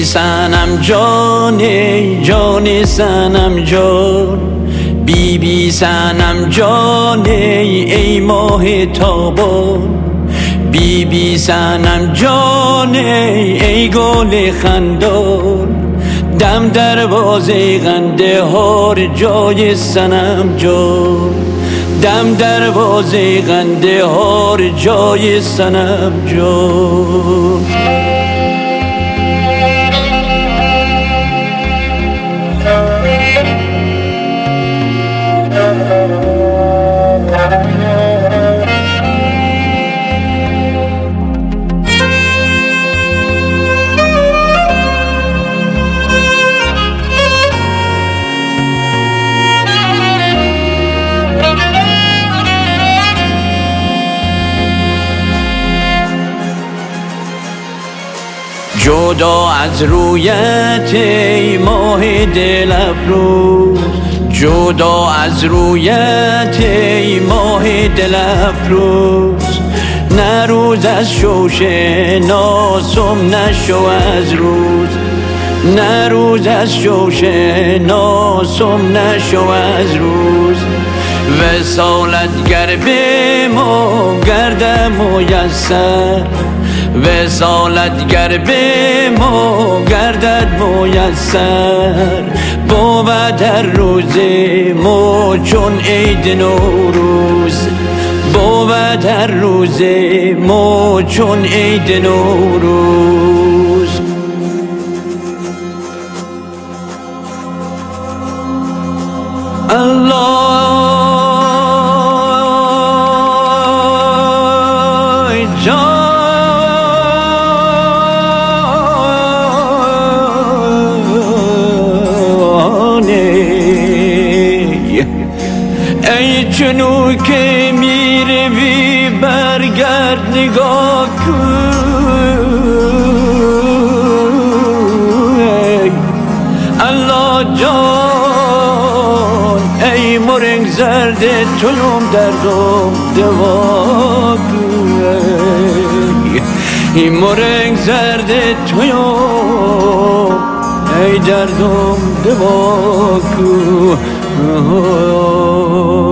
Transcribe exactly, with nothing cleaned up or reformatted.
صنم جان ای جان صنم جان، بی بی صنم جان ای ای ماه تابان، بی بی صنم جان ای ای گل خندان، دم دروازه قنده هار جای صنم جان، دم دروازه قنده هار جای صنم جان. جدا از رویت ای ماه دل افروز، جدا از رویت ای ماه دل افروز، نه روز از شوش ناسم نشو از روز، نه روز از شوش ناسم نشو از روز، وصالت گر به ما گردم میسر، وصالت گر به ما گردد میسر، بود در روز ما چون عید نوروز، بود در روز ما چون عید نوروز. الله جان ای چنو که میروی برگرد نگاه کن، الله جان ای مرنگ زرد تویم دردم دوا کن، ای مرنگ زرد تویم ای دردم دوا کن.